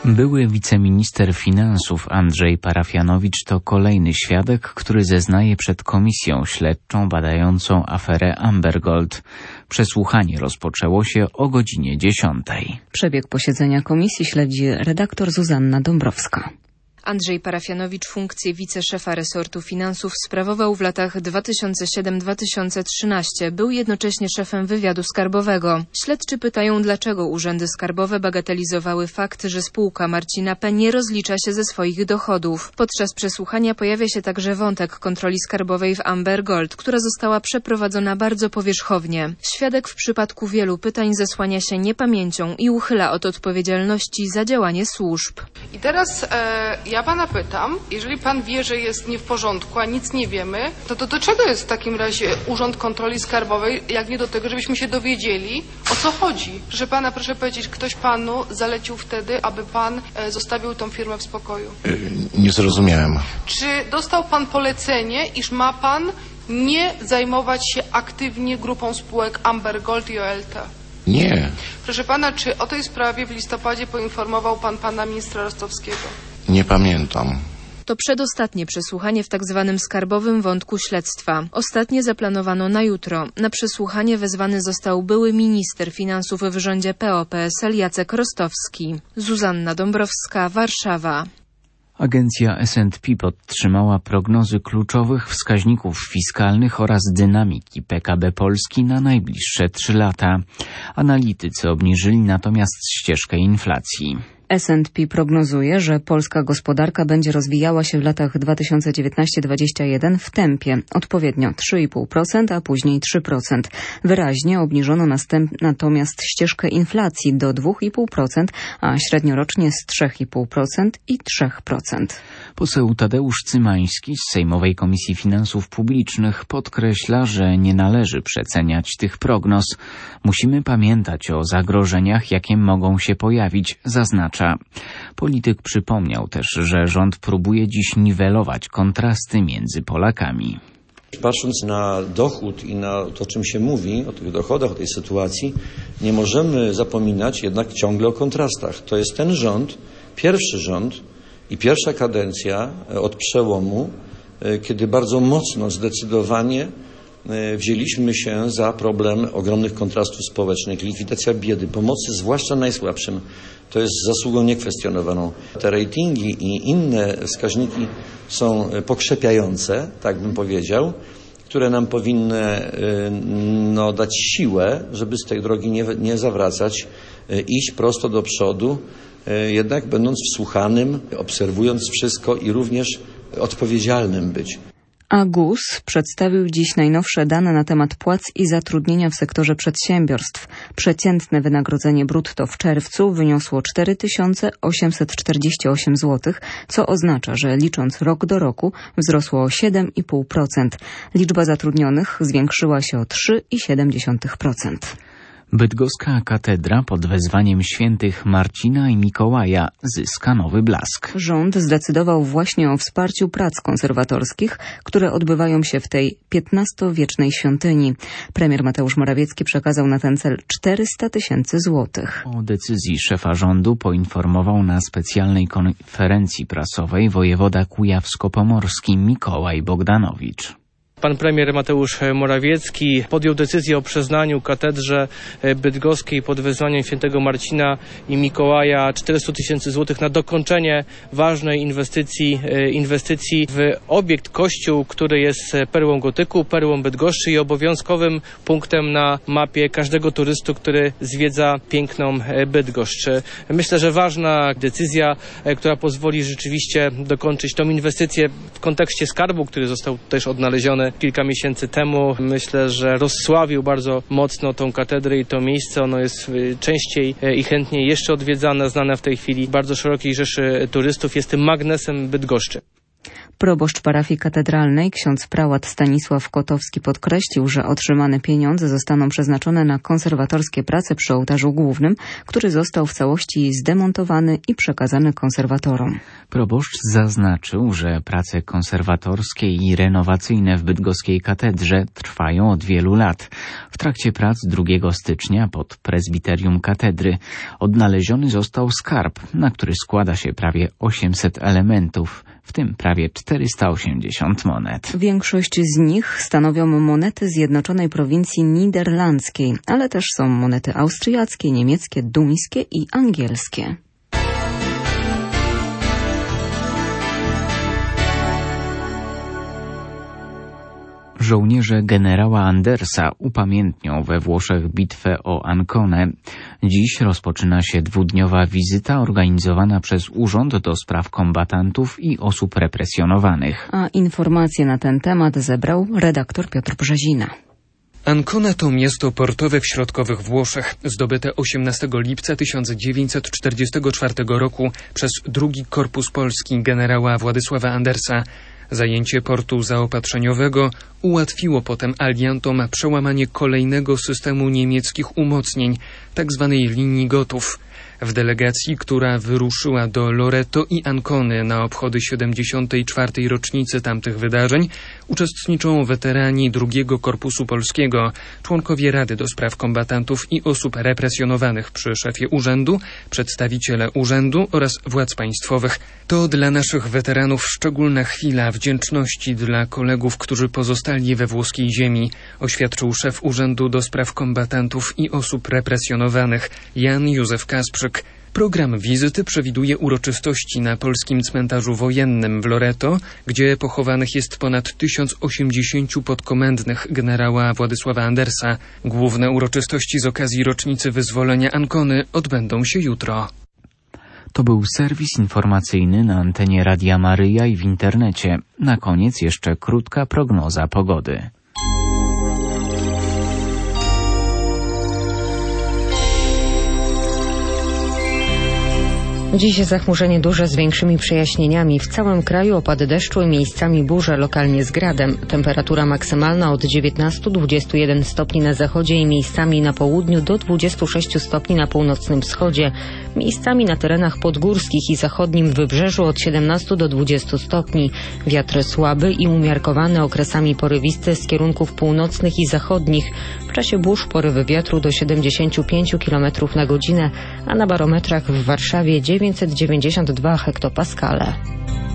Były wiceminister finansów Andrzej Parafianowicz to kolejny świadek, który zeznaje przed komisją śledczą badającą aferę Amber Gold. Przesłuchanie rozpoczęło się o godzinie 10. Przebieg posiedzenia komisji śledzi redaktor Zuzanna Dąbrowska. Andrzej Parafianowicz funkcję wiceszefa resortu finansów sprawował w latach 2007-2013. Był jednocześnie szefem wywiadu skarbowego. Śledczy pytają, dlaczego urzędy skarbowe bagatelizowały fakt, że spółka Marcina P. nie rozlicza się ze swoich dochodów. Podczas przesłuchania pojawia się także wątek kontroli skarbowej w Amber Gold, która została przeprowadzona bardzo powierzchownie. Świadek w przypadku wielu pytań zasłania się niepamięcią i uchyla od odpowiedzialności za działanie służb. I teraz ja pana pytam, jeżeli pan wie, że jest nie w porządku, a nic nie wiemy, to do czego jest w takim razie Urząd Kontroli Skarbowej, jak nie do tego, żebyśmy się dowiedzieli, o co chodzi? Proszę pana, proszę powiedzieć, ktoś panu zalecił wtedy, aby pan zostawił tą firmę w spokoju? Nie zrozumiałem. Czy dostał pan polecenie, iż ma pan nie zajmować się aktywnie grupą spółek Amber Gold i OLT? Nie. Proszę pana, czy o tej sprawie w listopadzie poinformował pan pana ministra Rostowskiego? Nie pamiętam. To przedostatnie przesłuchanie w tzw. skarbowym wątku śledztwa. Ostatnie zaplanowano na jutro. Na przesłuchanie wezwany został były minister finansów w rządzie PO-PSL Jacek Rostowski. Zuzanna Dąbrowska, Warszawa. Agencja S&P podtrzymała prognozy kluczowych wskaźników fiskalnych oraz dynamiki PKB Polski na najbliższe 3 lata. Analitycy obniżyli natomiast ścieżkę inflacji. S&P prognozuje, że polska gospodarka będzie rozwijała się w latach 2019-2021 w tempie odpowiednio 3,5%, a później 3%. Wyraźnie obniżono natomiast ścieżkę inflacji do 2,5%, a średniorocznie z 3,5% i 3%. Poseł Tadeusz Cymański z Sejmowej Komisji Finansów Publicznych podkreśla, że nie należy przeceniać tych prognoz. Musimy pamiętać o zagrożeniach, jakie mogą się pojawić, zaznacza. Polityk przypomniał też, że rząd próbuje dziś niwelować kontrasty między Polakami. Patrząc na dochód i na to, o czym się mówi, o tych dochodach, o tej sytuacji, nie możemy zapominać jednak ciągle o kontrastach. To jest ten rząd, pierwszy rząd i pierwsza kadencja od przełomu, kiedy bardzo mocno, zdecydowanie wzięliśmy się za problem ogromnych kontrastów społecznych, likwidacja biedy, pomocy zwłaszcza najsłabszym. To jest zasługą niekwestionowaną. Te ratingi i inne wskaźniki są pokrzepiające, tak bym powiedział, które nam powinny dać siłę, żeby z tej drogi nie zawracać, iść prosto do przodu, jednak będąc wsłuchanym, obserwując wszystko i również odpowiedzialnym być. A GUS przedstawił dziś najnowsze dane na temat płac i zatrudnienia w sektorze przedsiębiorstw. Przeciętne wynagrodzenie brutto w czerwcu wyniosło 4848 zł, co oznacza, że licząc rok do roku wzrosło o 7,5%. Liczba zatrudnionych zwiększyła się o 3,7%. Bydgoska katedra pod wezwaniem świętych Marcina i Mikołaja zyska nowy blask. Rząd zdecydował właśnie o wsparciu prac konserwatorskich, które odbywają się w tej XV-wiecznej świątyni. Premier Mateusz Morawiecki przekazał na ten cel 400 000 złotych. O decyzji szefa rządu poinformował na specjalnej konferencji prasowej wojewoda kujawsko-pomorski Mikołaj Bogdanowicz. Pan premier Mateusz Morawiecki podjął decyzję o przyznaniu katedrze bydgoskiej pod wezwaniem świętego Marcina i Mikołaja 400 000 złotych na dokończenie ważnej inwestycji w obiekt kościół, który jest perłą gotyku, perłą Bydgoszczy i obowiązkowym punktem na mapie każdego turysty, który zwiedza piękną Bydgoszcz. Myślę, że ważna decyzja, która pozwoli rzeczywiście dokończyć tą inwestycję w kontekście skarbu, który został też odnaleziony kilka miesięcy temu. Myślę, że rozsławił bardzo mocno tą katedrę i to miejsce. Ono jest częściej i chętniej jeszcze odwiedzane, znane w tej chwili bardzo szerokiej rzeszy turystów. Jest tym magnesem Bydgoszczy. Proboszcz parafii katedralnej, ksiądz prałat Stanisław Kotowski podkreślił, że otrzymane pieniądze zostaną przeznaczone na konserwatorskie prace przy ołtarzu głównym, który został w całości zdemontowany i przekazany konserwatorom. Proboszcz zaznaczył, że prace konserwatorskie i renowacyjne w bydgoskiej katedrze trwają od wielu lat. W trakcie prac 2 stycznia pod prezbiterium katedry odnaleziony został skarb, na który składa się prawie 800 elementów, w tym prawie 480 monet. Większość z nich stanowią monety zjednoczonej prowincji niderlandzkiej, ale też są monety austriackie, niemieckie, duńskie i angielskie. Żołnierze generała Andersa upamiętnią we Włoszech bitwę o Ancone. Dziś rozpoczyna się 2-dniowa wizyta organizowana przez Urząd do Spraw Kombatantów i Osób Represjonowanych. A informacje na ten temat zebrał redaktor Piotr Brzezina. Ancona to miasto portowe w środkowych Włoszech, zdobyte 18 lipca 1944 roku przez II Korpus Polski generała Władysława Andersa. Zajęcie portu zaopatrzeniowego ułatwiło potem aliantom przełamanie kolejnego systemu niemieckich umocnień, tzw. linii Gotów. W delegacji, która wyruszyła do Loreto i Ancony na obchody 74. rocznicy tamtych wydarzeń, uczestniczą weterani II Korpusu Polskiego, członkowie Rady do Spraw Kombatantów i Osób Represjonowanych przy szefie urzędu, przedstawiciele urzędu oraz władz państwowych. To dla naszych weteranów szczególna chwila wdzięczności dla kolegów, którzy pozostali we włoskiej ziemi, oświadczył szef Urzędu do Spraw Kombatantów i Osób Represjonowanych Jan Józef Kasprzyk. Program wizyty przewiduje uroczystości na polskim cmentarzu wojennym w Loreto, gdzie pochowanych jest ponad 1080 podkomendnych generała Władysława Andersa. Główne uroczystości z okazji rocznicy wyzwolenia Ancony odbędą się jutro. To był serwis informacyjny na antenie Radia Maryja i w internecie. Na koniec jeszcze krótka prognoza pogody. Dziś zachmurzenie duże z większymi przejaśnieniami. W całym kraju opady deszczu i miejscami burze, lokalnie z gradem. Temperatura maksymalna od 19-21 stopni na zachodzie i miejscami na południu do 26 stopni na północnym wschodzie. Miejscami na terenach podgórskich i zachodnim wybrzeżu od 17 do 20 stopni. Wiatr słaby i umiarkowany, okresami porywisty z kierunków północnych i zachodnich. W czasie burz porywy wiatru do 75 km na godzinę, a na barometrach w Warszawie 992 hektopaskale.